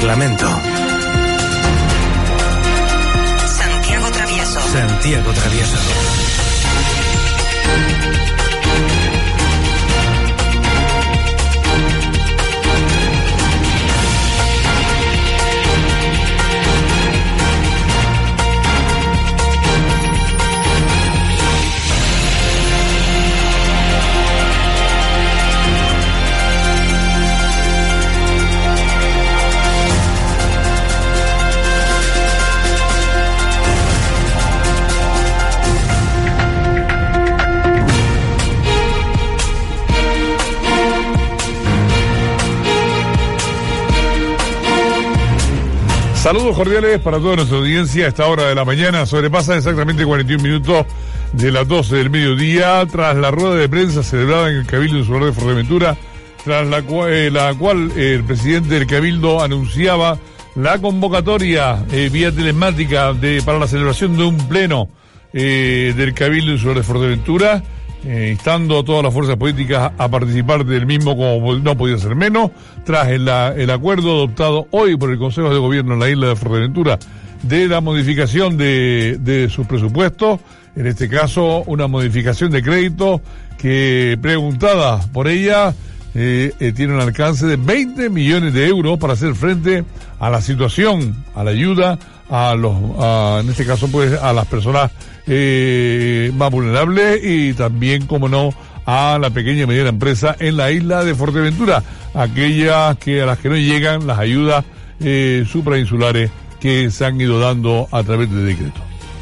Parlamento. Santiago Travieso. Santiago Travieso. Saludos cordiales para toda nuestra audiencia a esta hora de la mañana. Sobrepasan exactamente 41 minutos de las 12 del mediodía, tras la rueda de prensa celebrada en el Cabildo Insular de Fuerteventura, tras la cual el presidente del Cabildo anunciaba la convocatoria vía telemática para la celebración de un pleno del Cabildo Insular de Fuerteventura, instando a todas las fuerzas políticas a participar del mismo como no podía ser menos, tras el acuerdo adoptado hoy por el Consejo de Gobierno en la isla de Fuerteventura de la modificación de sus presupuestos, en este caso una modificación de crédito que, preguntada por ella, tiene un alcance de 20 millones de euros para hacer frente a la situación, a la ayuda en este caso pues a las personas más vulnerables y también, como no, a la pequeña y mediana empresa en la isla de Fuerteventura, aquellas a las que no llegan las ayudas suprainsulares que se han ido dando a través de decreto.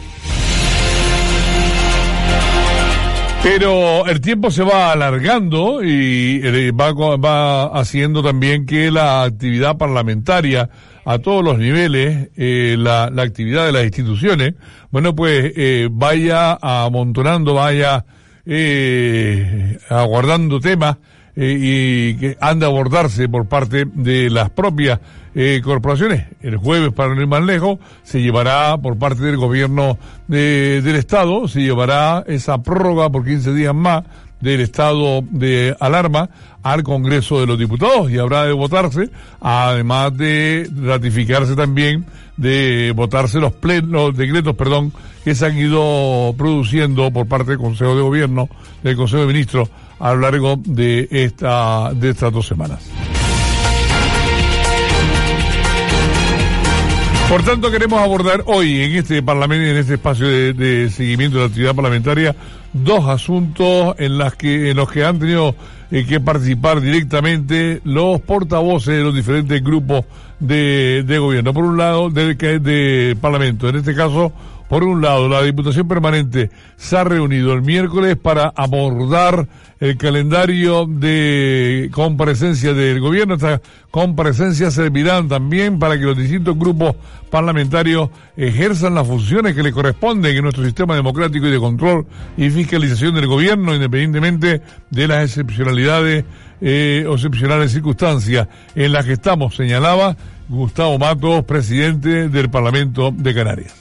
Pero el tiempo se va alargando y va haciendo también que la actividad parlamentaria a todos los niveles, la actividad de las instituciones, bueno, pues vaya amontonando, vaya aguardando temas y que han de abordarse por parte de las propias corporaciones. El jueves, para no ir más lejos, se llevará por parte del gobierno del Estado, se llevará esa prórroga por 15 días más del estado de alarma al Congreso de los Diputados y habrá de votarse, además de ratificarse también, de votarse los decretos, que se han ido produciendo por parte del Consejo de Gobierno, del Consejo de Ministros, a lo largo de estas 2 semanas. Por tanto, queremos abordar hoy en este Parlamento, en este espacio de seguimiento de la actividad parlamentaria, 2 asuntos en los que han tenido que participar directamente los portavoces de los diferentes grupos de gobierno. Por un lado, de Parlamento. En este caso, por un lado, la Diputación Permanente se ha reunido el miércoles para abordar el calendario de comparecencia del gobierno. Estas comparecencias servirán también para que los distintos grupos parlamentarios ejerzan las funciones que les corresponden en nuestro sistema democrático y de control y fiscalización del gobierno, independientemente de las excepcionalidades o excepcionales circunstancias en las que estamos, señalaba Gustavo Matos, presidente del Parlamento de Canarias.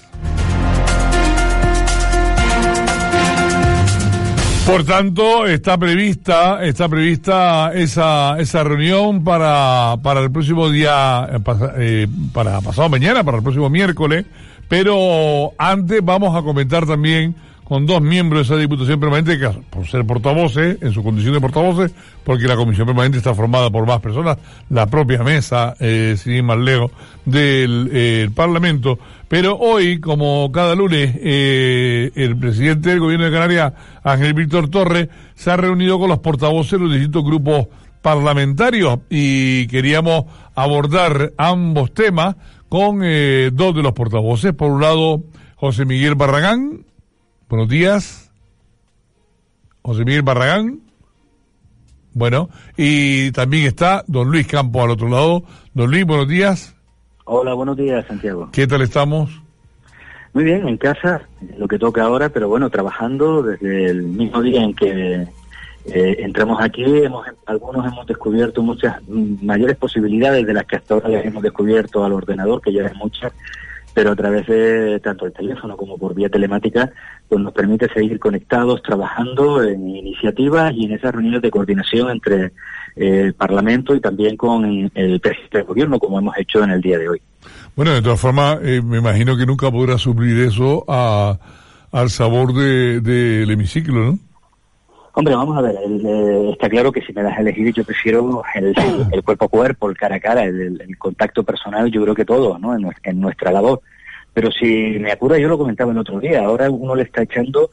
Por tanto, está prevista esa reunión para el próximo día, para pasado mañana, para el próximo miércoles, pero antes vamos a comentar también con 2 miembros de esa Diputación Permanente, que por ser portavoces, en su condición de portavoces, porque la Comisión Permanente está formada por más personas, la propia mesa, sin ir más lejos, del Parlamento. Pero hoy, como cada lunes, el presidente del Gobierno de Canarias, Ángel Víctor Torres, se ha reunido con los portavoces de los distintos grupos parlamentarios y queríamos abordar ambos temas con 2 de los portavoces. Por un lado, José Miguel Barragán. Buenos días. José Miguel Barragán. Bueno, y también está don Luis Campos al otro lado. Don Luis, buenos días. Hola, buenos días, Santiago. ¿Qué tal estamos? Muy bien, en casa, lo que toca ahora, pero bueno, trabajando desde el mismo día en que entramos aquí. Algunos hemos descubierto muchas mayores posibilidades de las que hasta ahora les hemos descubierto al ordenador, que ya es muchas, pero a través de tanto el teléfono como por vía telemática, pues nos permite seguir conectados, trabajando en iniciativas y en esas reuniones de coordinación entre el Parlamento y también con el presidente del Gobierno, como hemos hecho en el día de hoy. Bueno, de todas formas, me imagino que nunca podrá suplir eso al sabor del hemiciclo, ¿no? Hombre, vamos a ver, está claro que si me das a elegir, yo prefiero el cuerpo a cuerpo, el cara a cara, el contacto personal, yo creo que todos, ¿no? En nuestra labor. Pero si me apura, yo lo comentaba el otro día, ahora uno le está echando,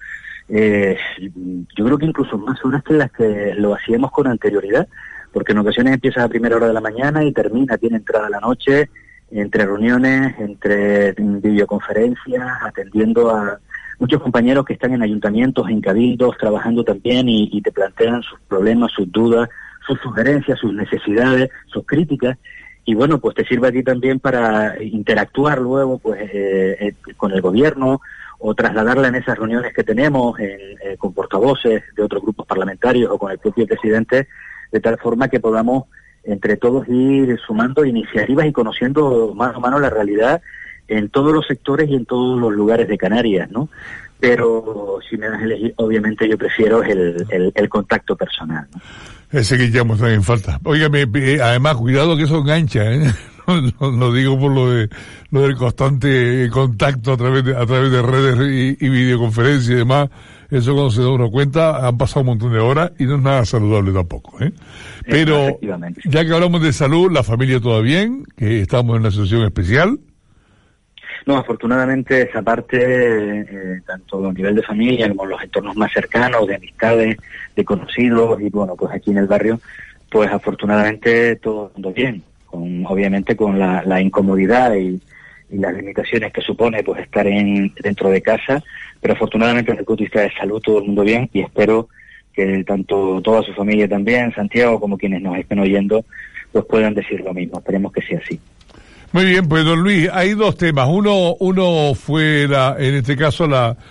yo creo que incluso más horas que las que lo hacíamos con anterioridad, porque en ocasiones empiezas a primera hora de la mañana y tiene entrada a la noche, entre reuniones, entre videoconferencias, atendiendo a muchos compañeros que están en ayuntamientos, en cabildos, trabajando también y te plantean sus problemas, sus dudas, sus sugerencias, sus necesidades, sus críticas. Y bueno, pues te sirve a ti también para interactuar luego pues con el gobierno o trasladarla en esas reuniones que tenemos con portavoces de otros grupos parlamentarios o con el propio presidente, de tal forma que podamos entre todos ir sumando iniciativas y conociendo mano a mano la realidad en todos los sectores y en todos los lugares de Canarias, ¿no? Pero si me das a elegir, obviamente yo prefiero el contacto personal, ¿no? Ese que echamos también falta. Óigame, además, cuidado que eso engancha, ¿eh? No digo por lo del constante contacto a través de redes y videoconferencias y demás. Eso, cuando se da uno cuenta, han pasado un montón de horas y no es nada saludable tampoco, ¿eh? Pero, ya que hablamos de salud, la familia todo bien, que estamos en una situación especial. No, afortunadamente esa parte, tanto a nivel de familia como en los entornos más cercanos, de amistades, de conocidos, y bueno, pues aquí en el barrio, pues afortunadamente todo anda bien, obviamente con la incomodidad y las limitaciones que supone pues estar dentro de casa, pero afortunadamente desde el punto de vista de salud todo el mundo bien, y espero que tanto toda su familia también, Santiago, como quienes nos estén oyendo, pues puedan decir lo mismo. Esperemos que sea así. Muy bien, pues don Luis, hay dos temas. Uno fue, en este caso,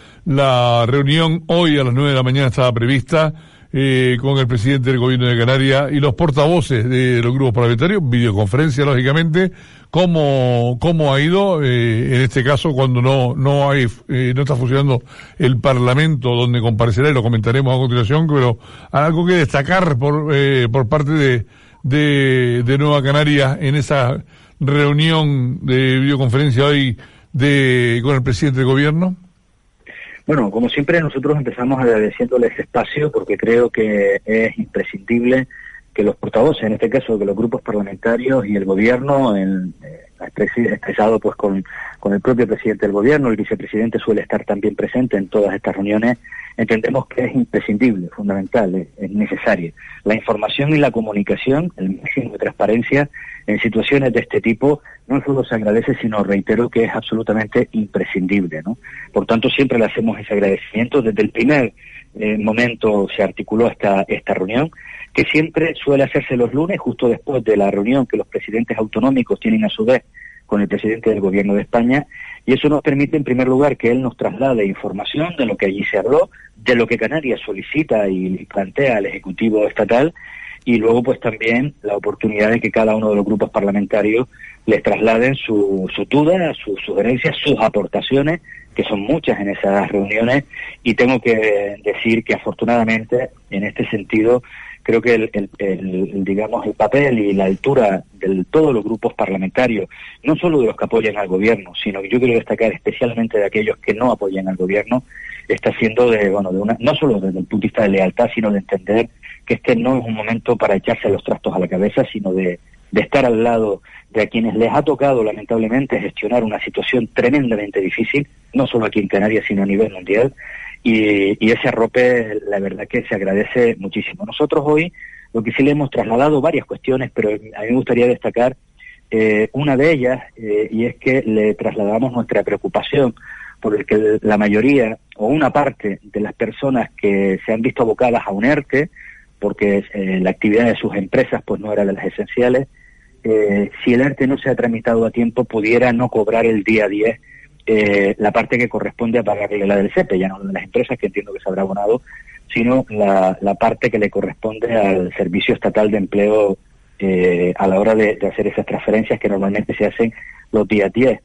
la reunión hoy a las 9 de la mañana estaba prevista con el presidente del Gobierno de Canarias y los portavoces de los grupos parlamentarios, videoconferencia, lógicamente. ¿Cómo ha ido en este caso cuando no está funcionando el Parlamento donde comparecerá, y lo comentaremos a continuación, pero algo que destacar por parte de Nueva Canarias en esa reunión de videoconferencia hoy con el presidente del Gobierno? Bueno, como siempre nosotros empezamos agradeciéndole ese espacio porque creo que es imprescindible que los portavoces, en este caso que los grupos parlamentarios y el Gobierno, expresado pues con el propio presidente del Gobierno, el vicepresidente suele estar también presente en todas estas reuniones, entendemos que es imprescindible, fundamental, es necesario. La información y la comunicación, el máximo de transparencia en situaciones de este tipo, no solo se agradece, sino reitero que es absolutamente imprescindible, ¿no? Por tanto, siempre le hacemos ese agradecimiento. Desde el primer momento se articuló esta reunión, que siempre suele hacerse los lunes, justo después de la reunión que los presidentes autonómicos tienen a su vez con el presidente del Gobierno de España, y eso nos permite, en primer lugar, que él nos traslade información de lo que allí se habló, de lo que Canarias solicita y plantea al Ejecutivo estatal, y luego pues también la oportunidad de que cada uno de los grupos parlamentarios les trasladen sus dudas, sus sugerencias, sus aportaciones, que son muchas en esas reuniones, y tengo que decir que afortunadamente en este sentido creo que el papel y la altura de todos los grupos parlamentarios, no solo de los que apoyan al gobierno, sino que yo quiero destacar especialmente de aquellos que no apoyan al gobierno, está siendo no solo desde el punto de vista de lealtad, sino de entender que este no es un momento para echarse los trastos a la cabeza, sino de estar al lado de a quienes les ha tocado lamentablemente gestionar una situación tremendamente difícil, no solo aquí en Canarias, sino a nivel mundial, y ese arrope, la verdad que se agradece muchísimo. Nosotros hoy, lo que sí le hemos trasladado varias cuestiones, pero a mí me gustaría destacar una de ellas, y es que le trasladamos nuestra preocupación por el que la mayoría o una parte de las personas que se han visto abocadas a un ERTE, porque la actividad de sus empresas pues no era de las esenciales, si el ERTE no se ha tramitado a tiempo, pudiera no cobrar el día 10 la parte que corresponde a pagarle la del SEPE, ya no de las empresas, que entiendo que se habrá abonado, sino la parte que le corresponde al Servicio Estatal de Empleo a la hora de hacer esas transferencias que normalmente se hacen los días 10.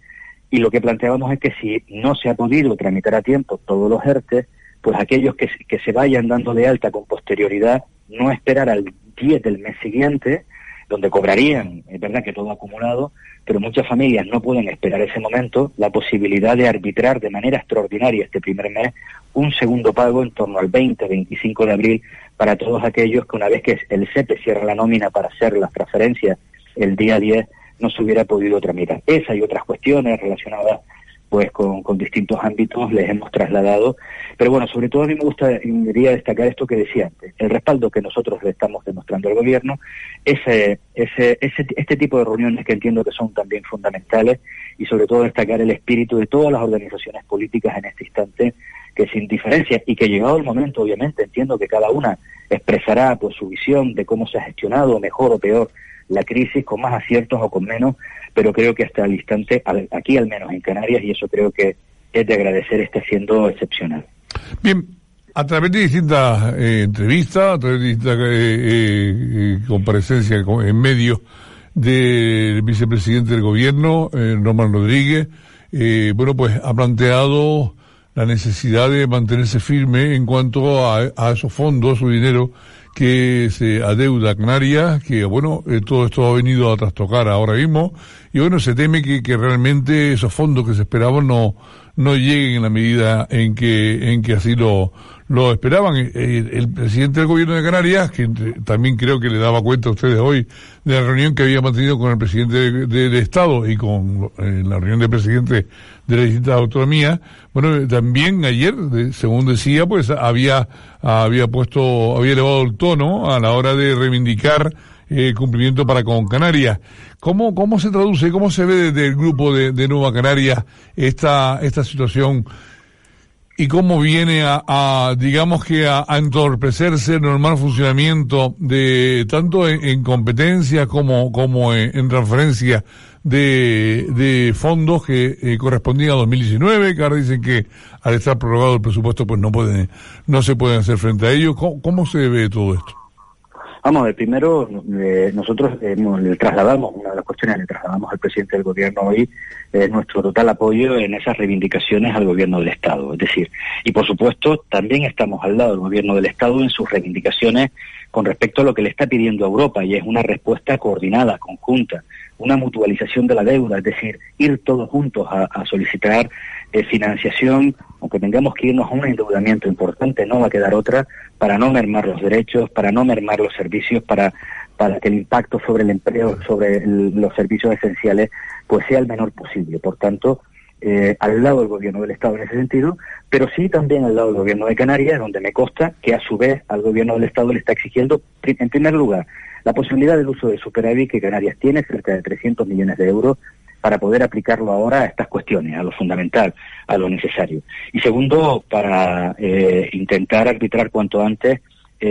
y lo que planteábamos es que si no se ha podido tramitar a tiempo todos los ERTE, pues aquellos que se vayan dando de alta con posterioridad, no esperar al 10 del mes siguiente, donde cobrarían, es verdad que todo acumulado, pero muchas familias no pueden esperar ese momento, la posibilidad de arbitrar de manera extraordinaria este primer mes un segundo pago en torno al 20-25 de abril para todos aquellos que una vez que el SEPE cierra la nómina para hacer las transferencias el día 10 no se hubiera podido tramitar. Esa y otras cuestiones relacionadas pues con distintos ámbitos les hemos trasladado, pero bueno, sobre todo a mí me gustaría destacar esto que decía antes, el respaldo que nosotros le estamos demostrando al gobierno, este tipo de reuniones que entiendo que son también fundamentales, y sobre todo destacar el espíritu de todas las organizaciones políticas en este instante, que sin diferencia, y que llegado el momento, obviamente, entiendo que cada una expresará pues su visión de cómo se ha gestionado, mejor o peor, la crisis, con más aciertos o con menos, pero creo que hasta el instante, aquí al menos en Canarias, y eso creo que es de agradecer, está siendo excepcional. Bien, a través de distintas entrevistas, a través de distintas comparecencias en medios del vicepresidente del gobierno, Román Rodríguez, bueno, pues ha planteado la necesidad de mantenerse firme en cuanto a esos fondos, su dinero que se adeuda a Canarias, que bueno, todo esto ha venido a trastocar ahora mismo, y bueno, se teme que realmente esos fondos que se esperaban no lleguen en la medida en que así lo esperaban. El presidente del gobierno de Canarias, que también creo que le daba cuenta a ustedes hoy de la reunión que había mantenido con el presidente del Estado y con la reunión de presidentes de las distintas autonomías, bueno, también ayer, según decía, pues había elevado el tono a la hora de reivindicar cumplimiento para con Canarias. ¿Cómo se traduce, cómo se ve desde el grupo de Nueva Canarias esta situación y cómo viene digamos que a entorpecerse el normal funcionamiento de tanto en competencias como en transferencias de fondos que correspondían a 2019, que ahora dicen que al estar prorrogado el presupuesto pues no se pueden hacer frente a ello? ¿Cómo se ve todo esto? Vamos a ver, primero nosotros le trasladamos, una de las cuestiones le trasladamos al presidente del gobierno hoy, nuestro total apoyo en esas reivindicaciones al gobierno del Estado. Es decir, y por supuesto también estamos al lado del gobierno del Estado en sus reivindicaciones con respecto a lo que le está pidiendo a Europa, y es una respuesta coordinada, conjunta, una mutualización de la deuda, es decir, ir todos juntos a solicitar financiación, aunque tengamos que irnos a un endeudamiento importante, no va a quedar otra, para no mermar los derechos, para no mermar los servicios, para que el impacto sobre el empleo, sobre los servicios esenciales, pues sea el menor posible. Por tanto, al lado del gobierno del Estado en ese sentido, pero sí también al lado del gobierno de Canarias, donde me consta que a su vez al gobierno del Estado le está exigiendo, en primer lugar, la posibilidad del uso del superávit que Canarias tiene, cerca de 300 millones de euros, para poder aplicarlo ahora a estas cuestiones, a lo fundamental, a lo necesario. Y segundo, para intentar arbitrar cuanto antes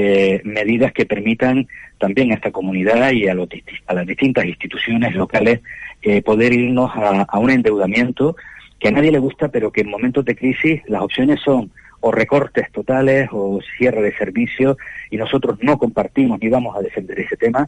medidas que permitan también a esta comunidad y a las distintas instituciones locales poder irnos a un endeudamiento que a nadie le gusta, pero que en momentos de crisis las opciones son o recortes totales o cierre de servicios, y nosotros no compartimos ni vamos a defender ese tema,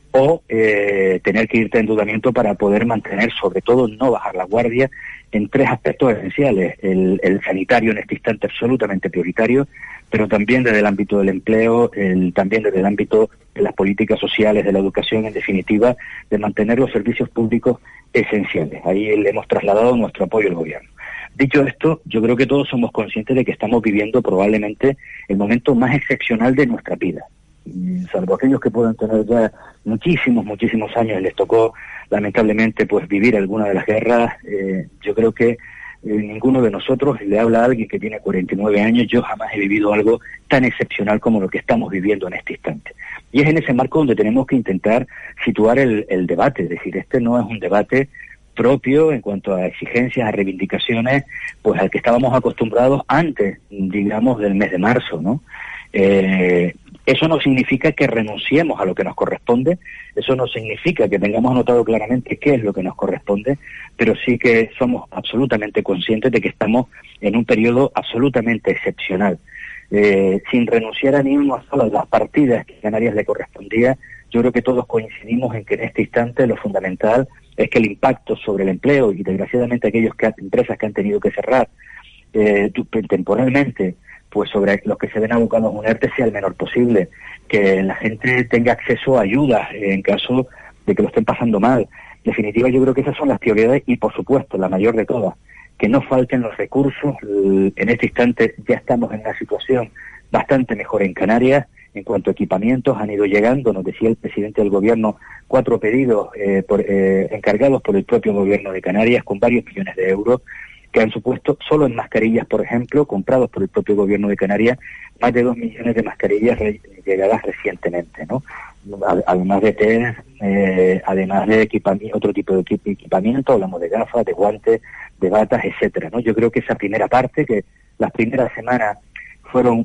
o tener que irte a endeudamiento para poder mantener, sobre todo, no bajar la guardia en tres aspectos esenciales: el sanitario en este instante absolutamente prioritario, pero también desde el ámbito del empleo, también desde el ámbito de las políticas sociales, de la educación, en definitiva, de mantener los servicios públicos esenciales. Ahí le hemos trasladado nuestro apoyo al gobierno. Dicho esto, yo creo que todos somos conscientes de que estamos viviendo probablemente el momento más excepcional de nuestra vida. Salvo aquellos que puedan tener ya muchísimos años, les tocó lamentablemente pues vivir alguna de las guerras, yo creo que ninguno de nosotros, le habla a alguien que tiene 49 años, yo jamás he vivido algo tan excepcional como lo que estamos viviendo en este instante. Y es en ese marco donde tenemos que intentar situar el debate, es decir, este no es un debate propio en cuanto a exigencias, a reivindicaciones, pues al que estábamos acostumbrados antes, digamos, del mes de marzo, ¿no? Eso no significa que renunciemos a lo que nos corresponde, eso no significa que tengamos anotado claramente qué es lo que nos corresponde, pero sí que somos absolutamente conscientes de que estamos en un periodo absolutamente excepcional. Sin renunciar a ni una sola de las partidas que a Canarias le correspondía, yo creo que todos coincidimos en que en este instante lo fundamental es que el impacto sobre el empleo y desgraciadamente empresas que han tenido que cerrar temporalmente, pues sobre los que se ven abocados a un ERTE sea el menor posible, que la gente tenga acceso a ayudas en caso de que lo estén pasando mal. En definitiva, yo creo que esas son las prioridades y, por supuesto, la mayor de todas, que no falten los recursos. En este instante ya estamos en una situación bastante mejor en Canarias. En cuanto a equipamientos, han ido llegando, nos decía el presidente del gobierno, 4 pedidos encargados por el propio gobierno de Canarias, con varios millones de euros, que han supuesto, solo en mascarillas, por ejemplo, comprados por el propio gobierno de Canarias, más de 2 millones de mascarillas llegadas recientemente, ¿no? Además de test, además de otro tipo de equipamiento, hablamos de gafas, de guantes, de batas, etcétera, ¿no? Yo creo que esa primera parte, que las primeras semanas fueron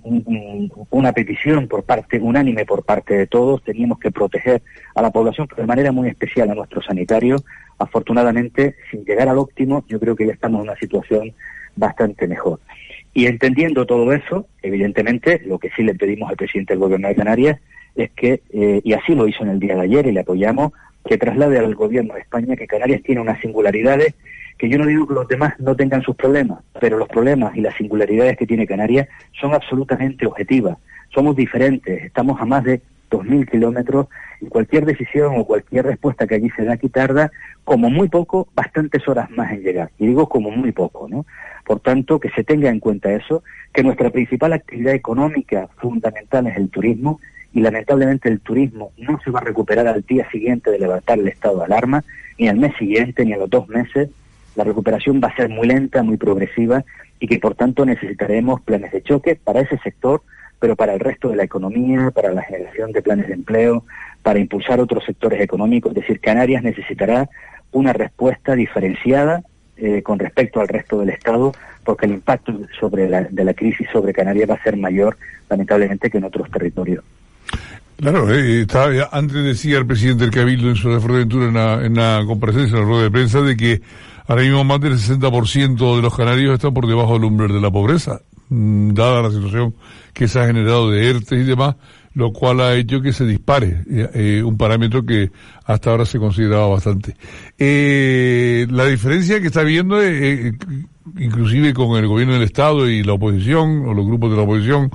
una petición unánime por parte de todos, teníamos que proteger a la población, pero de manera muy especial a nuestros sanitarios. Afortunadamente, sin llegar al óptimo, yo creo que ya estamos en una situación bastante mejor. Y entendiendo todo eso, evidentemente, lo que sí le pedimos al presidente del Gobierno de Canarias es que, y así lo hizo en el día de ayer y le apoyamos, que traslade al Gobierno de España que Canarias tiene unas singularidades, que yo no digo que los demás no tengan sus problemas, pero los problemas y las singularidades que tiene Canarias son absolutamente objetivas. Somos diferentes, estamos a más de 2.000 kilómetros y cualquier decisión o cualquier respuesta que allí se da aquí tarda, como muy poco, bastantes horas más en llegar. Y digo como muy poco, ¿no? Por tanto, que se tenga en cuenta eso, que nuestra principal actividad económica fundamental es el turismo, y lamentablemente el turismo no se va a recuperar al día siguiente de levantar el estado de alarma, ni al mes siguiente, ni a los 2 meses. La recuperación va a ser muy lenta, muy progresiva, y que por tanto necesitaremos planes de choque para ese sector, pero para el resto de la economía, para la generación de planes de empleo, para impulsar otros sectores económicos. Es decir, Canarias necesitará una respuesta diferenciada con respecto al resto del Estado, porque el impacto de la crisis sobre Canarias va a ser mayor, lamentablemente, que en otros territorios. Claro, antes decía el presidente del Cabildo en su de Fuerteventura en la comparecencia, en la rueda de prensa, de que ahora mismo más del 60% de los canarios están por debajo del umbral de la pobreza, dada la situación que se ha generado de ERTE y demás, lo cual ha hecho que se dispare, un parámetro que hasta ahora se consideraba bastante. La diferencia que está habiendo, inclusive con el gobierno del Estado y la oposición, o los grupos de la oposición,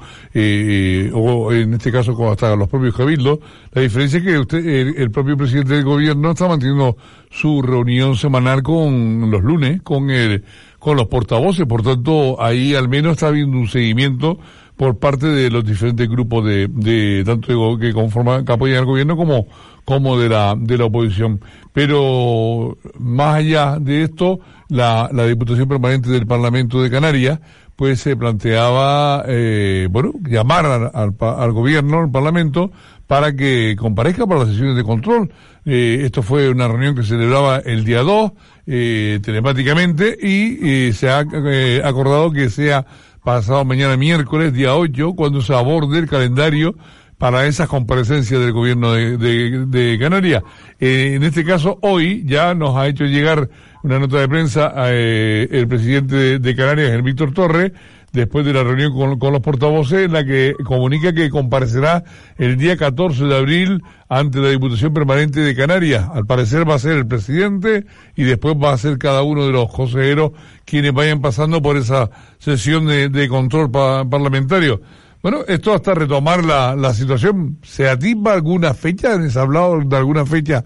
o en este caso con hasta los propios cabildos, la diferencia es que el propio presidente del gobierno está manteniendo su reunión semanal con los lunes, con los portavoces. Por tanto, ahí al menos está habiendo un seguimiento por parte de los diferentes grupos de tanto que apoyan al gobierno como de la oposición. Pero más allá de esto, la Diputación Permanente del Parlamento de Canarias pues se planteaba llamar al gobierno, al Parlamento, para que comparezca para las sesiones de control. Esto fue una reunión que se celebraba el día 2 telemáticamente, y se ha acordado que sea pasado mañana miércoles, día 8, cuando se aborde el calendario para esas comparecencias del gobierno de Canarias. En este caso, hoy ya nos ha hecho llegar una nota de prensa el presidente de Canarias, el Víctor Torres, después de la reunión con los portavoces, en la que comunica que comparecerá el día 14 de abril ante la Diputación Permanente de Canarias. Al parecer va a ser el presidente y después va a ser cada uno de los consejeros quienes vayan pasando por esa sesión de control parlamentario. Bueno, esto hasta retomar la situación. ¿Se atisba alguna fecha? ¿Les ha hablado de alguna fecha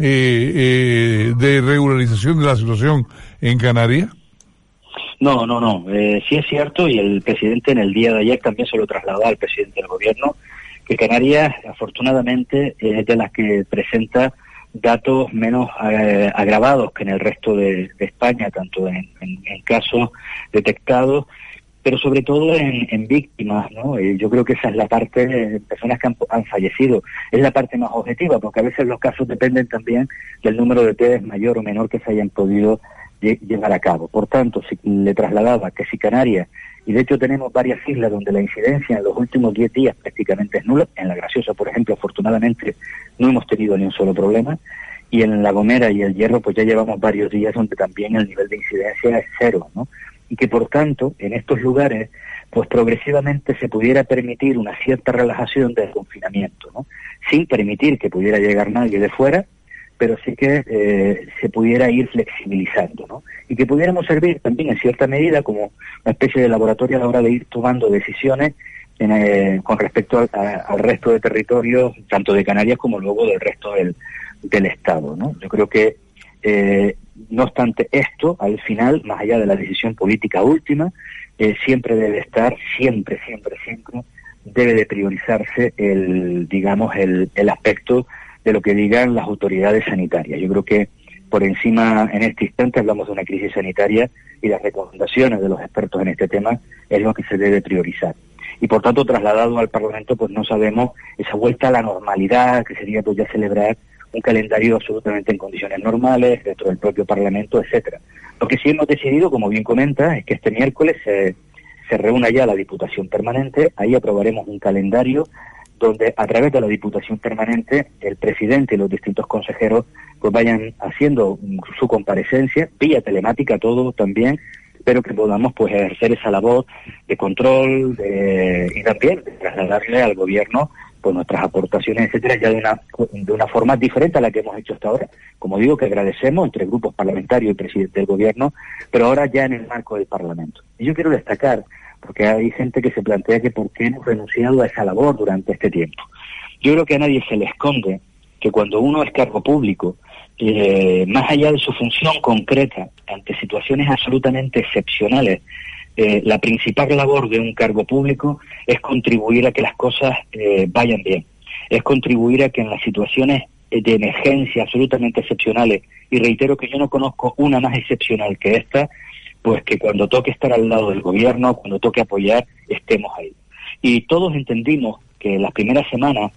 de regularización de la situación en Canarias? No. Sí es cierto, y el presidente en el día de ayer también se lo trasladó al presidente del gobierno, que Canarias, afortunadamente, es de las que presenta datos menos agravados que en el resto de España, tanto en casos detectados, pero sobre todo en víctimas, ¿no? Yo creo que esa es la parte de personas que han fallecido, es la parte más objetiva, porque a veces los casos dependen también del número de test mayor o menor que se hayan podido llevar a cabo. Por tanto, si le trasladaba que si Canarias, y de hecho tenemos varias islas donde la incidencia en los últimos 10 días prácticamente es nula, en La Graciosa, por ejemplo, afortunadamente no hemos tenido ni un solo problema, y en La Gomera y El Hierro pues ya llevamos varios días donde también el nivel de incidencia es 0, ¿no? Y que por tanto, en estos lugares, pues progresivamente se pudiera permitir una cierta relajación del confinamiento, ¿no? Sin permitir que pudiera llegar nadie de fuera, pero sí que se pudiera ir flexibilizando, ¿no? Y que pudiéramos servir también en cierta medida como una especie de laboratorio a la hora de ir tomando decisiones con respecto al resto de territorios, tanto de Canarias como luego del resto del Estado, ¿no? Yo creo que, no obstante esto, al final, más allá de la decisión política última, siempre debe estar, siempre debe de priorizarse el aspecto de lo que digan las autoridades sanitarias. Yo creo que por encima, en este instante, hablamos de una crisis sanitaria y las recomendaciones de los expertos en este tema es lo que se debe priorizar. Y por tanto, trasladado al Parlamento, pues no sabemos esa vuelta a la normalidad, que sería pues ya celebrar un calendario absolutamente en condiciones normales, dentro del propio Parlamento, etcétera. Lo que sí hemos decidido, como bien comenta, es que este miércoles se reúna ya la Diputación Permanente, ahí aprobaremos un calendario donde a través de la Diputación Permanente el presidente y los distintos consejeros pues vayan haciendo su comparecencia, vía telemática todo también, pero que podamos pues ejercer esa labor de control y también de trasladarle al gobierno pues nuestras aportaciones, etcétera, ya de una forma diferente a la que hemos hecho hasta ahora. Como digo, que agradecemos entre grupos parlamentarios y presidente del gobierno, pero ahora ya en el marco del Parlamento. Y yo quiero destacar, porque hay gente que se plantea que por qué hemos renunciado a esa labor durante este tiempo. Yo creo que a nadie se le esconde que cuando uno es cargo público, más allá de su función concreta, ante situaciones absolutamente excepcionales, la principal labor de un cargo público es contribuir a que las cosas vayan bien, es contribuir a que en las situaciones de emergencia absolutamente excepcionales, y reitero que yo no conozco una más excepcional que esta, pues que cuando toque estar al lado del gobierno, cuando toque apoyar, estemos ahí. Y todos entendimos que en las primeras semanas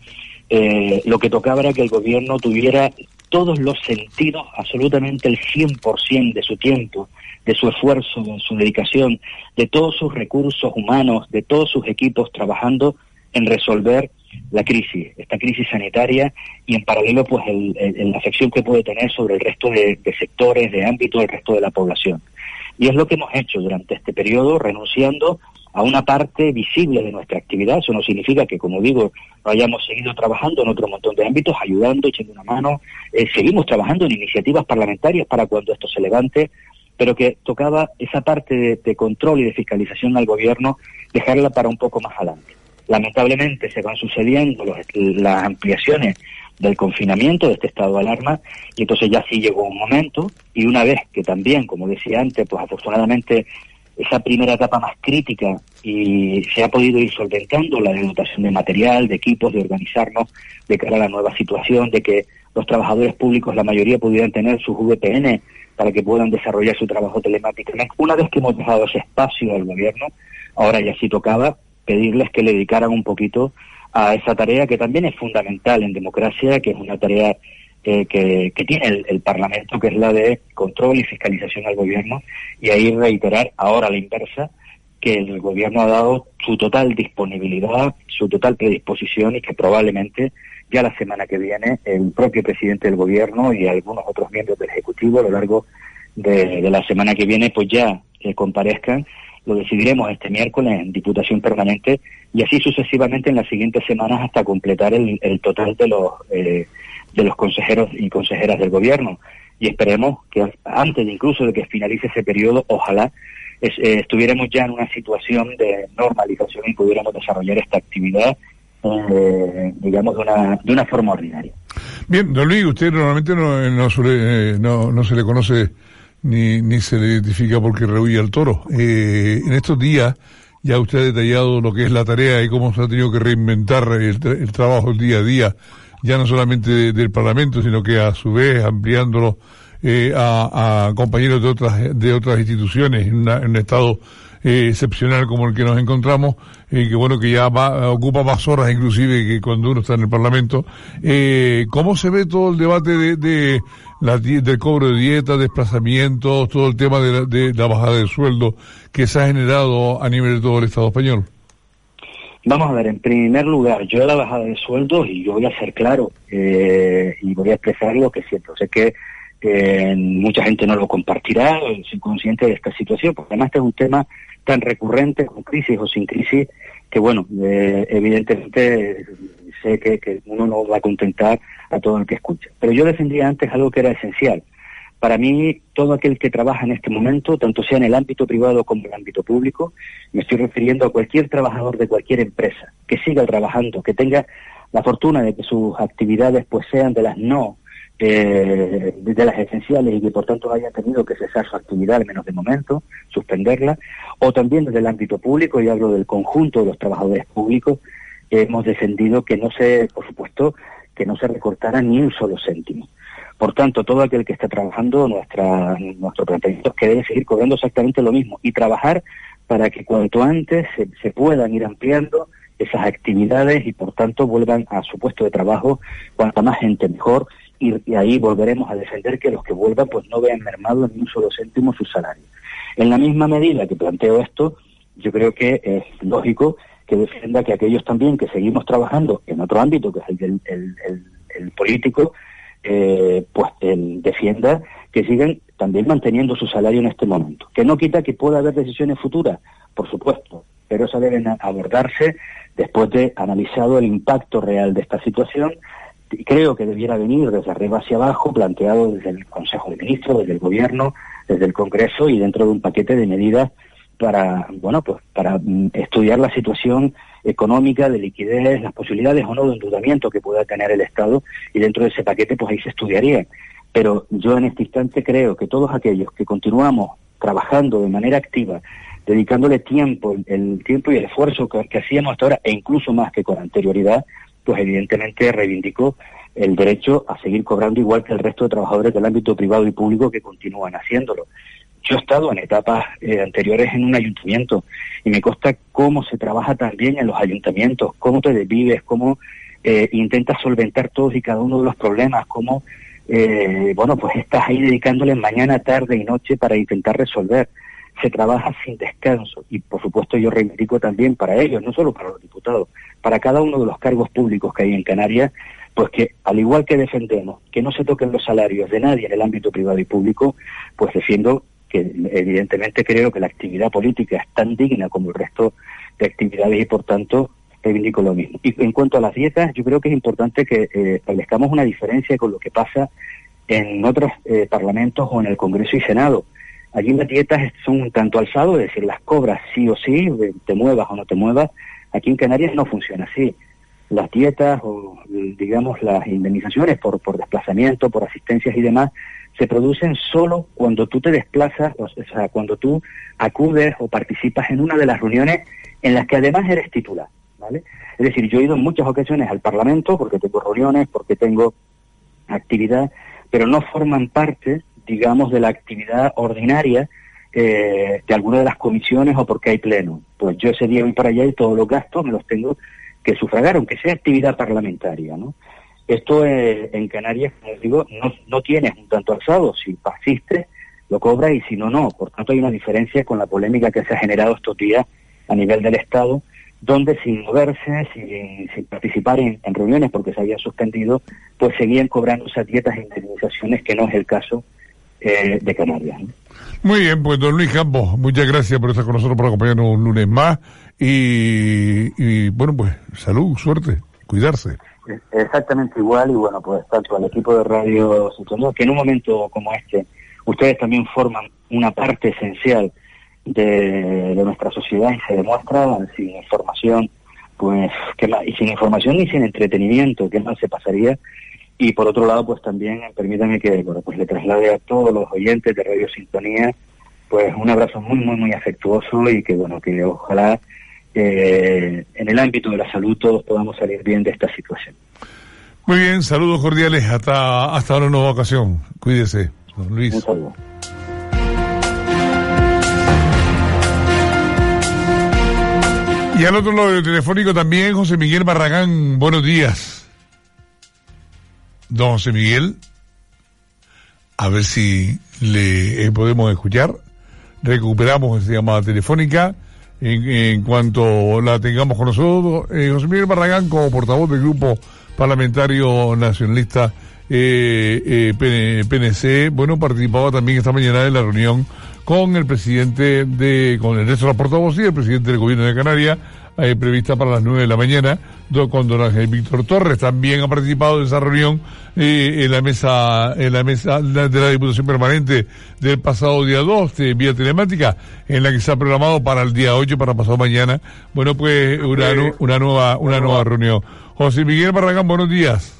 lo que tocaba era que el gobierno tuviera todos los sentidos, absolutamente el 100% de su tiempo, de su esfuerzo, de su dedicación, de todos sus recursos humanos, de todos sus equipos trabajando en resolver la crisis, esta crisis sanitaria, y en paralelo pues la afección que puede tener sobre el resto de sectores, de ámbitos, del resto de la población. Y es lo que hemos hecho durante este periodo, renunciando a una parte visible de nuestra actividad. Eso no significa que, como digo, no hayamos seguido trabajando en otro montón de ámbitos, ayudando, echando una mano. Seguimos trabajando en iniciativas parlamentarias para cuando esto se levante, pero que tocaba esa parte de control y de fiscalización al gobierno, dejarla para un poco más adelante. Lamentablemente se van sucediendo las ampliaciones del confinamiento, de este estado de alarma, y entonces ya sí llegó un momento, y una vez que también, como decía antes, pues afortunadamente esa primera etapa más crítica y se ha podido ir solventando la dotación de material, de equipos, de organizarnos de cara a la nueva situación, de que los trabajadores públicos, la mayoría, pudieran tener sus VPN para que puedan desarrollar su trabajo telemáticamente. Una vez que hemos dejado ese espacio al gobierno, ahora ya sí tocaba pedirles que le dedicaran un poquito a esa tarea que también es fundamental en democracia, que es una tarea que tiene el Parlamento, que es la de control y fiscalización al gobierno, y ahí reiterar ahora a la inversa que el gobierno ha dado su total disponibilidad, su total predisposición, y que probablemente ya la semana que viene el propio presidente del gobierno y algunos otros miembros del Ejecutivo a lo largo de la semana que viene pues ya comparezcan. Lo decidiremos este miércoles en Diputación Permanente y así sucesivamente en las siguientes semanas hasta completar el total de los consejeros y consejeras del gobierno. Y esperemos que antes incluso de que finalice ese periodo, ojalá estuviéramos ya en una situación de normalización y pudiéramos desarrollar esta actividad, digamos, de una forma ordinaria. Bien, don Luis, usted normalmente no se le conoce ni se le identifica porque rehuye al toro. En estos días ya usted ha detallado lo que es la tarea y cómo se ha tenido que reinventar el trabajo el día a día, ya no solamente del Parlamento, sino que a su vez ampliándolo a compañeros de otras instituciones en un estado excepcional como el que nos encontramos, que bueno, que ya ocupa más horas inclusive que cuando uno está en el Parlamento. ¿Cómo se ve todo el debate del cobro de dietas, desplazamientos, todo el tema de la bajada del sueldo que se ha generado a nivel de todo el Estado español? Vamos a ver, en primer lugar, yo la bajada de sueldos, y yo voy a ser claro, y voy a expresar lo que siento. Sé que mucha gente no lo compartirá, soy consciente de esta situación, porque además este es un tema tan recurrente, con crisis o sin crisis, bueno, evidentemente sé que uno no va a contentar a todo el que escucha. Pero yo defendía antes algo que era esencial. Para mí, todo aquel que trabaja en este momento, tanto sea en el ámbito privado como en el ámbito público, me estoy refiriendo a cualquier trabajador de cualquier empresa, que siga trabajando, que tenga la fortuna de que sus actividades pues sean de las de las esenciales y que por tanto haya tenido que cesar su actividad, al menos de momento, suspenderla, o también desde el ámbito público, y hablo del conjunto de los trabajadores públicos, hemos defendido por supuesto, que no se recortara ni un solo céntimo. Por tanto, todo aquel que está trabajando, nuestro planteamiento es que debe seguir cobrando exactamente lo mismo y trabajar para que cuanto antes se puedan ir ampliando esas actividades y por tanto vuelvan a su puesto de trabajo cuanta más gente mejor, y ahí volveremos a defender que los que vuelvan pues no vean mermado ni un solo céntimo su salario. En la misma medida que planteo esto, yo creo que es lógico que defienda que aquellos también que seguimos trabajando en otro ámbito, que es el político, defienda que sigan también manteniendo su salario en este momento. Que no quita que pueda haber decisiones futuras, por supuesto, pero esas deben abordarse después de analizado el impacto real de esta situación. Y creo que debiera venir desde arriba hacia abajo, planteado desde el Consejo de Ministros, desde el Gobierno, desde el Congreso y dentro de un paquete de medidas para estudiar la situación económica, de liquidez, las posibilidades o no de endeudamiento que pueda tener el Estado, y dentro de ese paquete pues ahí se estudiaría. Pero yo en este instante creo que todos aquellos que continuamos trabajando de manera activa, dedicándole tiempo, el tiempo y el esfuerzo que hacíamos hasta ahora, e incluso más que con anterioridad, pues evidentemente reivindico el derecho a seguir cobrando igual que el resto de trabajadores del ámbito privado y público que continúan haciéndolo. Yo he estado en etapas anteriores en un ayuntamiento y me consta cómo se trabaja también en los ayuntamientos, cómo te desvives, cómo intentas solventar todos y cada uno de los problemas, cómo pues estás ahí dedicándole mañana, tarde y noche para intentar resolver. Se trabaja sin descanso y por supuesto yo reivindico también para ellos, no solo para los diputados, para cada uno de los cargos públicos que hay en Canarias, pues que al igual que defendemos que no se toquen los salarios de nadie en el ámbito privado y público, pues defiendo que evidentemente creo que la actividad política es tan digna como el resto de actividades y por tanto reivindico lo mismo. Y en cuanto a las dietas, yo creo que es importante que establezcamos una diferencia con lo que pasa en otros parlamentos o en el Congreso y Senado. Allí las dietas son un tanto alzado, es decir, las cobras sí o sí, te muevas o no te muevas. Aquí en Canarias no funciona así. Las dietas o, digamos, las indemnizaciones por desplazamiento, por asistencias y demás, se producen solo cuando tú te desplazas, o sea, cuando tú acudes o participas en una de las reuniones en las que además eres titular, ¿vale? Es decir, yo he ido en muchas ocasiones al Parlamento porque tengo reuniones, porque tengo actividad, pero no forman parte, digamos, de la actividad ordinaria de alguna de las comisiones o porque hay pleno. Pues yo ese día voy para allá y todos los gastos me los tengo que sufragar, aunque sea actividad parlamentaria, ¿no? Esto en Canarias, como les digo, no tienes un tanto alzado. Si asistes, lo cobras y si no, no. Por tanto, hay una diferencia con la polémica que se ha generado estos días a nivel del Estado, donde sin moverse, sin participar en reuniones porque se habían suspendido, pues seguían cobrando esas dietas e indemnizaciones, que no es el caso de Canarias, ¿no? Muy bien, pues don Luis Campos, muchas gracias por estar con nosotros, por acompañarnos un lunes más y bueno, pues salud, suerte, cuidarse. Exactamente igual, y bueno, pues tanto al equipo de Radio Sintonía, que en un momento como este, ustedes también forman una parte esencial de nuestra sociedad y se demuestra sin información, pues, ¿qué más? Y sin información ni sin entretenimiento, ¿qué más se pasaría? Y por otro lado, pues también permítanme que pues le traslade a todos los oyentes de Radio Sintonía pues un abrazo muy, muy, muy afectuoso y que bueno, que ojalá en el ámbito de la salud todos podamos salir bien de esta situación. Muy bien, saludos cordiales, hasta una nueva ocasión. Cuídese, don Luis. Un saludo. Y al otro lado del telefónico también José Miguel Barragán, buenos días. Don José Miguel, a ver si le podemos escuchar. Recuperamos esa llamada telefónica en cuanto la tengamos con nosotros. José Miguel Barragán, como portavoz del Grupo Parlamentario Nacionalista PNC, bueno, participaba también esta mañana en la reunión con el presidente con el resto de los portavoces y el presidente del Gobierno de Canarias, prevista para las 9 de la mañana, con don Ángel Víctor Torres. También ha participado de esa reunión en la mesa de la Diputación Permanente del pasado día 2, vía telemática, en la que se ha programado para el día 8, para pasado mañana. Bueno, pues una nueva reunión. José Miguel Barragán, buenos días.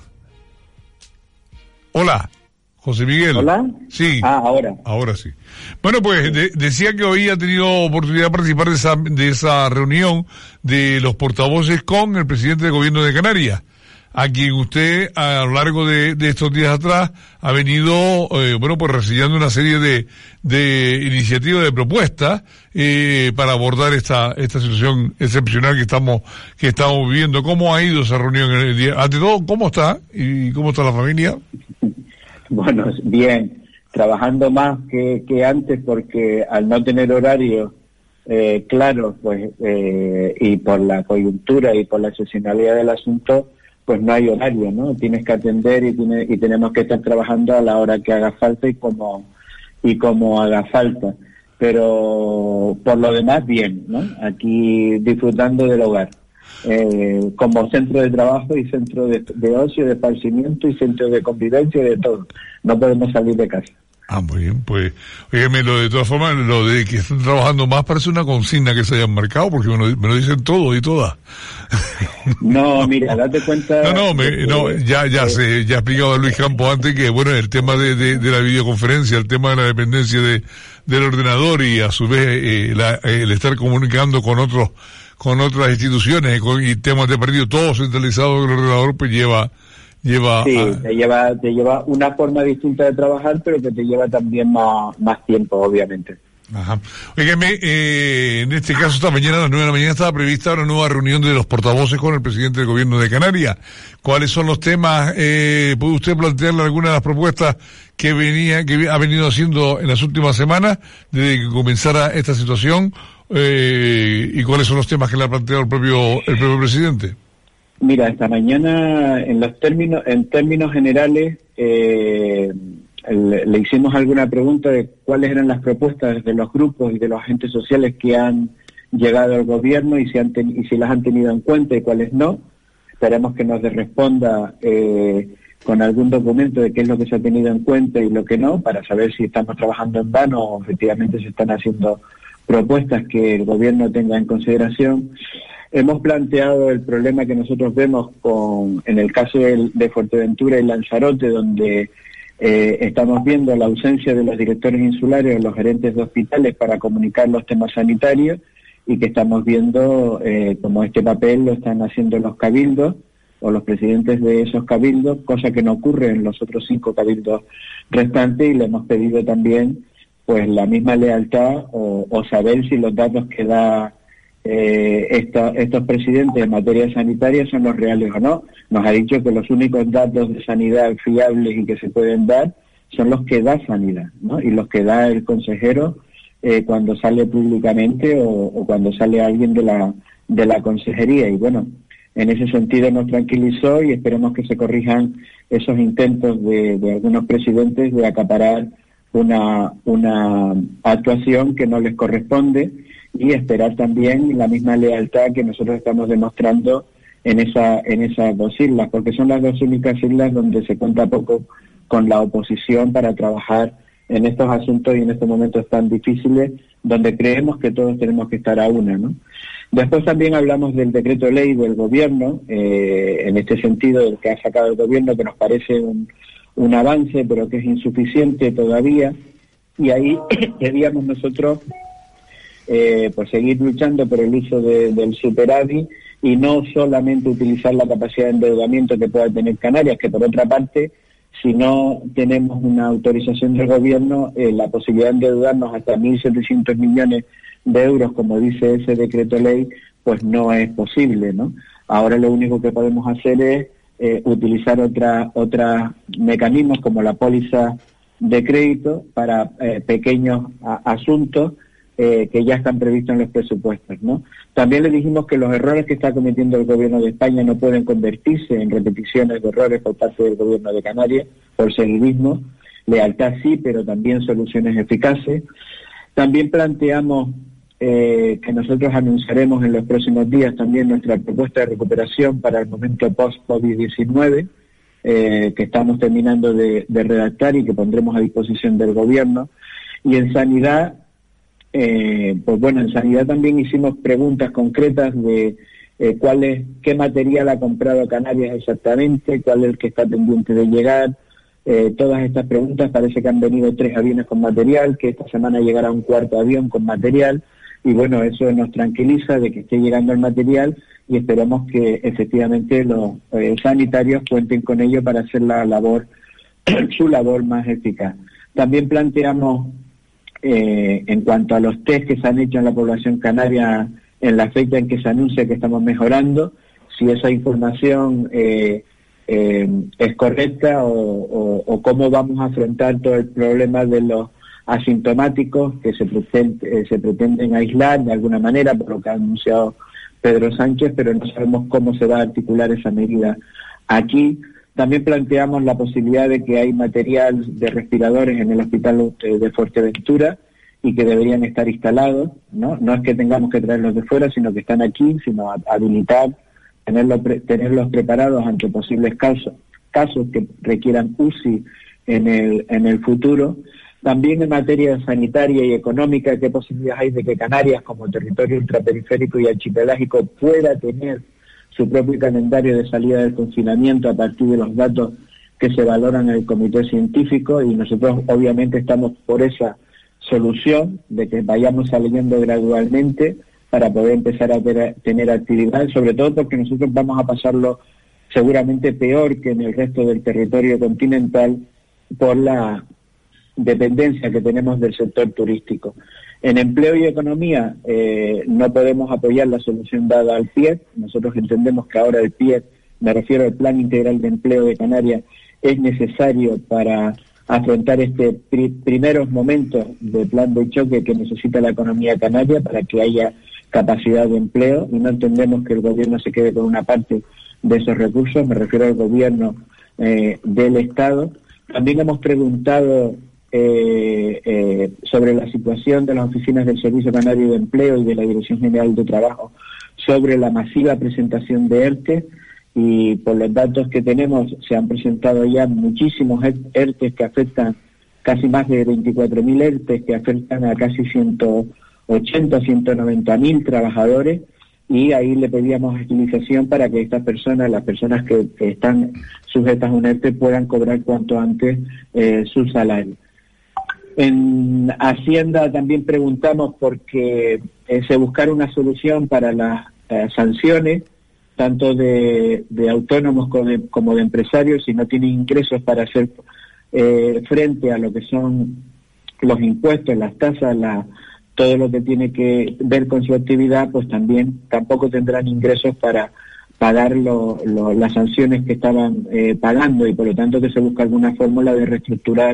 Hola, José Miguel. ¿Hola? Sí. Ahora sí. Bueno, pues decía que hoy ha tenido oportunidad de participar de esa reunión de los portavoces con el presidente del Gobierno de Canarias, a quien usted a lo largo de estos días atrás ha venido, pues reseñando una serie de iniciativas, de propuestas para abordar esta situación excepcional que estamos viviendo. ¿Cómo ha ido esa reunión en el día? Ante todo, ¿cómo está? ¿Y cómo está la familia? Bueno, bien, trabajando más que antes, porque al no tener horario claro, pues y por la coyuntura y por la excepcionalidad del asunto, pues no hay horario, ¿no? Tienes que atender y tenemos que estar trabajando a la hora que haga falta y como haga falta. Pero por lo demás, bien, ¿no? Aquí disfrutando del hogar. Como centro de trabajo y centro de ocio, de esparcimiento y centro de convivencia, de todo. No podemos salir de casa. Muy bien, pues, óigame, de todas formas, lo de que estén trabajando más parece una consigna que se hayan marcado, porque me lo dicen todos y todas. No, mira, date cuenta... Ya ha explicado a Luis Campos antes que, bueno, el tema de la videoconferencia, el tema de la dependencia del ordenador y a su vez el estar comunicando con otras instituciones y temas de partido, todo centralizado en el ordenador, pues lleva te lleva una forma distinta de trabajar, pero que te lleva también más tiempo, obviamente. Ajá. Óigame, en este caso esta mañana a las 9 de la mañana estaba prevista una nueva reunión de los portavoces con el presidente del Gobierno de Canarias. ¿Cuáles son los temas? ¿Puede usted plantearle alguna de las propuestas que ha venido haciendo en las últimas semanas desde que comenzara esta situación? ¿Y cuáles son los temas que le ha planteado el propio presidente? Mira, esta mañana en términos generales le hicimos alguna pregunta de cuáles eran las propuestas de los grupos y de los agentes sociales que han llegado al gobierno y si las han tenido en cuenta y cuáles no. Esperemos que nos responda con algún documento de qué es lo que se ha tenido en cuenta y lo que no, para saber si estamos trabajando en vano o efectivamente se están haciendo propuestas que el gobierno tenga en consideración. Hemos planteado el problema que nosotros vemos en el caso de Fuerteventura y Lanzarote, donde estamos viendo la ausencia de los directores insulares o los gerentes de hospitales para comunicar los temas sanitarios, y que estamos viendo como este papel lo están haciendo los cabildos o los presidentes de esos cabildos, cosa que no ocurre en los otros 5 cabildos restantes, y le hemos pedido también pues la misma lealtad o saber si los datos que da estos presidentes en materia sanitaria son los reales o no. Nos ha dicho que los únicos datos de sanidad fiables y que se pueden dar son los que da Sanidad, ¿no? Y los que da el consejero cuando sale públicamente o cuando sale alguien de la consejería. Y bueno, en ese sentido nos tranquilizó y esperemos que se corrijan esos intentos de algunos presidentes de acaparar una actuación que no les corresponde, y esperar también la misma lealtad que nosotros estamos demostrando en esas 2 islas, porque son las 2 únicas islas donde se cuenta poco con la oposición para trabajar en estos asuntos y en estos momentos tan difíciles, donde creemos que todos tenemos que estar a una, ¿no? Después también hablamos del decreto ley del gobierno, en este sentido, del que ha sacado el gobierno, que nos parece un avance, pero que es insuficiente todavía, y ahí queríamos nosotros por seguir luchando por el uso del superávit y no solamente utilizar la capacidad de endeudamiento que pueda tener Canarias, que por otra parte, si no tenemos una autorización del gobierno, la posibilidad de endeudarnos hasta 1.700 millones de euros, como dice ese decreto ley, pues no es posible, ¿no? Ahora lo único que podemos hacer es utilizar otros mecanismos como la póliza de crédito para pequeños asuntos que ya están previstos en los presupuestos, ¿no? También le dijimos que los errores que está cometiendo el gobierno de España no pueden convertirse en repeticiones de errores por parte del gobierno de Canarias, por seguidismo. Lealtad sí, pero también soluciones eficaces. También planteamos que nosotros anunciaremos en los próximos días también nuestra propuesta de recuperación para el momento post-COVID-19, que estamos terminando de redactar y que pondremos a disposición del gobierno. Y en sanidad, pues bueno, en sanidad también hicimos preguntas concretas de qué material ha comprado Canarias exactamente, cuál es el que está pendiente de llegar. Todas estas preguntas, parece que han venido 3 aviones con material, que esta semana llegará un 4º avión con material, y bueno, eso nos tranquiliza de que esté llegando el material y esperamos que efectivamente los sanitarios cuenten con ello para hacer la labor, su labor más eficaz. También planteamos, en cuanto a los test que se han hecho en la población canaria en la fecha en que se anuncia que estamos mejorando, si esa información es correcta o cómo vamos a afrontar todo el problema de los asintomáticos que se pretenden aislar de alguna manera, por lo que ha anunciado Pedro Sánchez, pero no sabemos cómo se va a articular esa medida aquí. También planteamos la posibilidad de que hay material de respiradores en el hospital de Fuerteventura y que deberían estar instalados, ¿no? No es que tengamos que traerlos de fuera, sino que están aquí, sino habilitar, tenerlos preparados ante posibles casos que requieran UCI en el futuro. También en materia sanitaria y económica, ¿qué posibilidades hay de que Canarias, como territorio ultraperiférico y archipelágico, pueda tener su propio calendario de salida del confinamiento a partir de los datos que se valoran en el comité científico? Y nosotros obviamente estamos por esa solución de que vayamos saliendo gradualmente para poder empezar a tener actividad, sobre todo porque nosotros vamos a pasarlo seguramente peor que en el resto del territorio continental por la dependencia que tenemos del sector turístico. En empleo y economía no podemos apoyar la solución dada al PIET. Nosotros entendemos que ahora el PIET, me refiero al Plan Integral de Empleo de Canarias, es necesario para afrontar este primeros momentos de plan de choque que necesita la economía canaria para que haya capacidad de empleo, y no entendemos que el gobierno se quede con una parte de esos recursos, me refiero al gobierno del Estado. También hemos preguntado sobre la situación de las oficinas del Servicio Canario de Empleo y de la Dirección General de Trabajo sobre la masiva presentación de ERTE, y por los datos que tenemos se han presentado ya muchísimos ERTE que afectan, casi más de 24.000 ERTE que afectan a casi 190.000 trabajadores, y ahí le pedíamos agilización para que estas personas, las personas que están sujetas a un ERTE, puedan cobrar cuanto antes su salario. En Hacienda también preguntamos porque se buscara una solución para las sanciones, tanto de autónomos como de empresarios, si no tienen ingresos para hacer frente a lo que son los impuestos, las tasas, todo lo que tiene que ver con su actividad, pues tampoco tendrán ingresos para pagar las sanciones que estaban pagando, y por lo tanto que se busca alguna fórmula de reestructurar,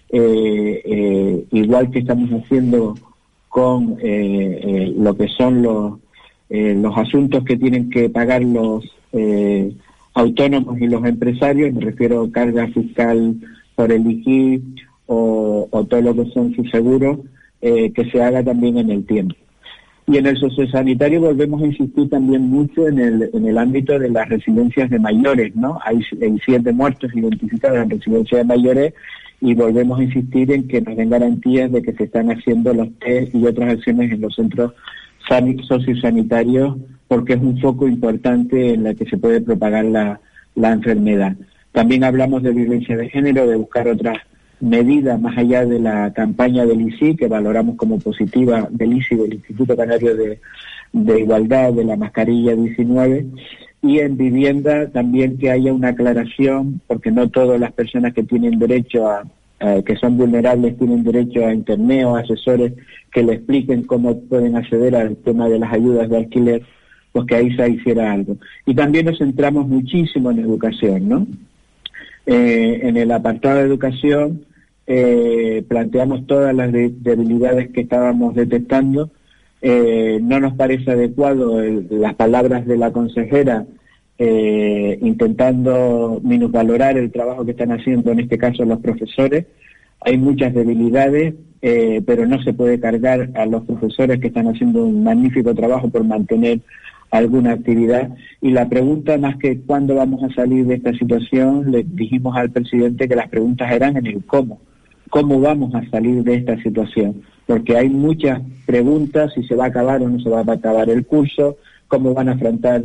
igual que estamos haciendo con lo que son los asuntos que tienen que pagar los autónomos y los empresarios, me refiero a carga fiscal por el IGI o todo lo que son sus seguros, que se haga también en el tiempo. Y en el sociosanitario volvemos a insistir también mucho en el ámbito de las residencias de mayores, ¿no? Hay 7 muertos identificados en residencias de mayores, y volvemos a insistir en que nos den garantías de que se están haciendo los test y otras acciones en los centros sociosanitarios, porque es un foco importante en la que se puede propagar la enfermedad. También hablamos de violencia de género, de buscar otras medidas más allá de la campaña del ICI, que valoramos como positiva, del ICI, del Instituto Canario de Igualdad, de la mascarilla 19, y en vivienda también que haya una aclaración, porque no todas las personas que tienen derecho que son vulnerables tienen derecho a internet o asesores que le expliquen cómo pueden acceder al tema de las ayudas de alquiler, pues que ahí se hiciera algo. Y también nos centramos muchísimo en educación, ¿no? En el apartado de educación planteamos todas las debilidades que estábamos detectando. No nos parece adecuado las palabras de la consejera intentando minusvalorar el trabajo que están haciendo en este caso los profesores. Hay muchas debilidades, pero no se puede cargar a los profesores que están haciendo un magnífico trabajo por mantener alguna actividad. Y la pregunta, más que cuándo vamos a salir de esta situación, le dijimos al presidente que las preguntas eran en el cómo. ¿Cómo vamos a salir de esta situación? Porque hay muchas preguntas, si se va a acabar o no se va a acabar el curso, cómo van a afrontar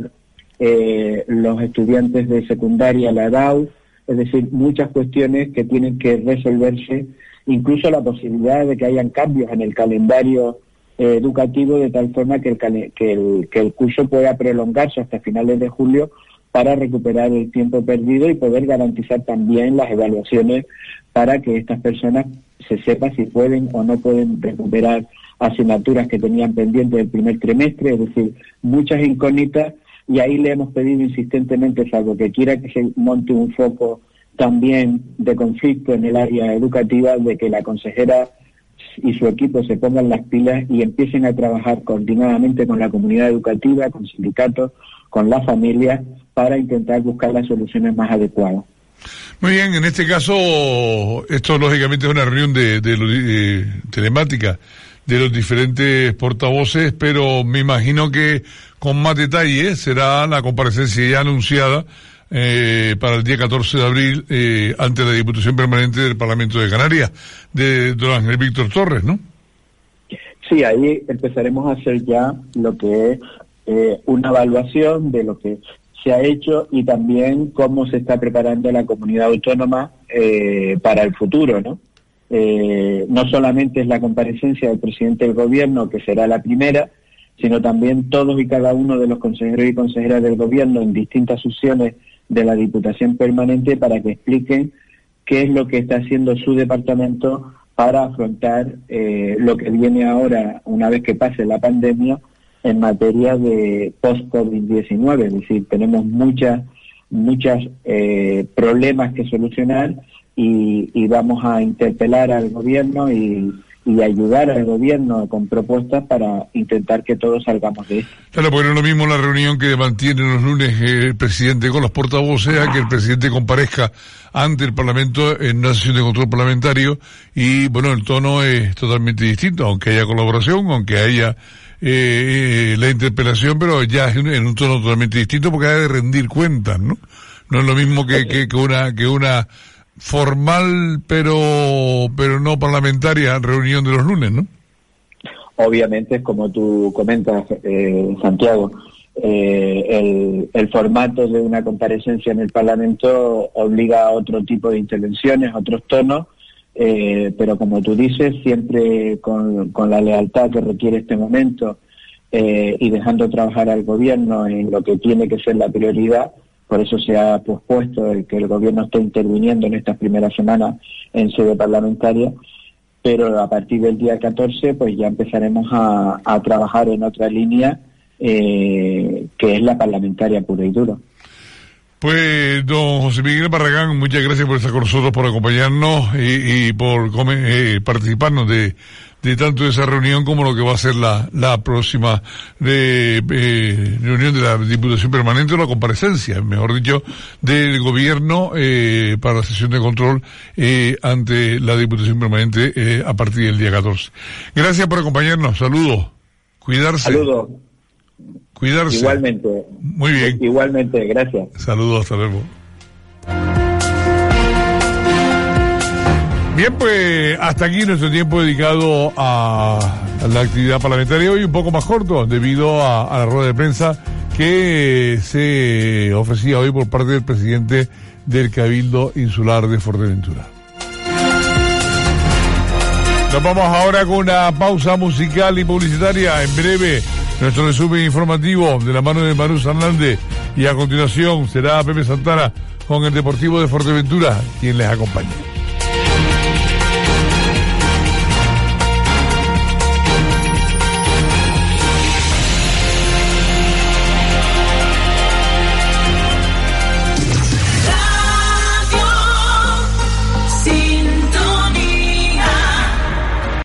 los estudiantes de secundaria la EBAU, es decir, muchas cuestiones que tienen que resolverse, incluso la posibilidad de que hayan cambios en el calendario educativo de tal forma que el curso pueda prolongarse hasta finales de julio para recuperar el tiempo perdido y poder garantizar también las evaluaciones para que estas personas se sepa si pueden o no pueden recuperar asignaturas que tenían pendientes del primer trimestre, es decir, muchas incógnitas, y ahí le hemos pedido insistentemente, salvo que quiera que se monte un foco también de conflicto en el área educativa, de que la consejera y su equipo se pongan las pilas y empiecen a trabajar coordinadamente con la comunidad educativa, con sindicatos, con las familias, para intentar buscar las soluciones más adecuadas. Muy bien, en este caso, esto lógicamente es una reunión de telemática de los diferentes portavoces, pero me imagino que con más detalle será la comparecencia ya anunciada para el día 14 de abril ante la Diputación Permanente del Parlamento de Canarias, de don Ángel Víctor Torres, ¿no? Sí, ahí empezaremos a hacer ya lo que es una evaluación de lo que se ha hecho y también cómo se está preparando la comunidad autónoma para el futuro, ¿no? No solamente es la comparecencia del presidente del gobierno, que será la primera, sino también todos y cada uno de los consejeros y consejeras del gobierno en distintas secciones de la Diputación Permanente para que expliquen qué es lo que está haciendo su departamento para afrontar lo que viene ahora, una vez que pase la pandemia, en materia de post-COVID-19. Es decir, tenemos muchas problemas que solucionar y vamos a interpelar al gobierno y ayudar al gobierno con propuestas para intentar que todos salgamos de esto. Claro, porque no es lo mismo la reunión que mantiene los lunes el presidente con los portavoces a que el presidente comparezca ante el Parlamento en una sesión de control parlamentario y, bueno, el tono es totalmente distinto, aunque haya colaboración, aunque haya la interpelación, pero ya es en un tono totalmente distinto porque hay de rendir cuentas, ¿no? No es lo mismo que una formal pero no parlamentaria reunión de los lunes, ¿no? Obviamente, es como tú comentas, Santiago, el formato de una comparecencia en el Parlamento obliga a otro tipo de intervenciones, a otros tonos, pero como tú dices, siempre con la lealtad que requiere este momento y dejando trabajar al gobierno en lo que tiene que ser la prioridad. Por eso se ha pospuesto el que el gobierno esté interviniendo en estas primeras semanas en sede parlamentaria, pero a partir del día 14 pues ya empezaremos a trabajar en otra línea que es la parlamentaria pura y dura. Pues don José Miguel Barragán, muchas gracias por estar con nosotros, por acompañarnos y por participarnos de tanto de esa reunión como lo que va a ser la próxima reunión de la Diputación Permanente, o la comparecencia, mejor dicho, del gobierno para la sesión de control ante la Diputación Permanente a partir del día 14. Gracias por acompañarnos, saludos, cuidarse. Saludos. Cuidarse. Igualmente. Muy bien. Igualmente, gracias. Saludos, hasta luego. Bien, pues hasta aquí nuestro tiempo dedicado a la actividad parlamentaria, hoy un poco más corto debido a la rueda de prensa que se ofrecía hoy por parte del presidente del Cabildo Insular de Fuerteventura. Nos vamos ahora con una pausa musical y publicitaria. En breve, nuestro resumen informativo de la mano de Manu Hernández, y a continuación será Pepe Santana con el Deportivo de Fuerteventura quien les acompañe.